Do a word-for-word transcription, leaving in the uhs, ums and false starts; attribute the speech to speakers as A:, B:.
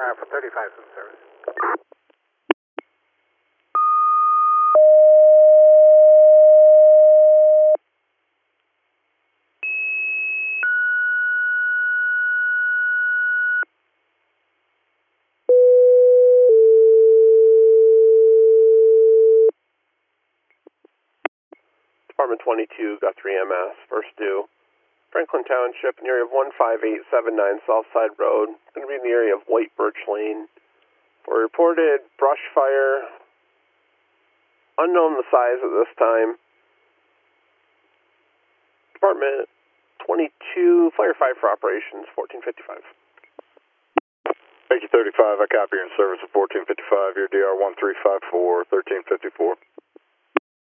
A: Uh, for thirty-five in service.
B: Department twenty-two, Guthrie M S, first due. Franklin Township, in the area of one five eight seven nine Southside Road. Going to be in the area of White Birch Lane. For reported brush fire, unknown the size at this time. Department twenty-two, firefight for operations, fourteen fifty-five.
C: Thank you, thirty-five. I copy your in service of fourteen fifty-five. Your D R one three five four, thirteen fifty-four.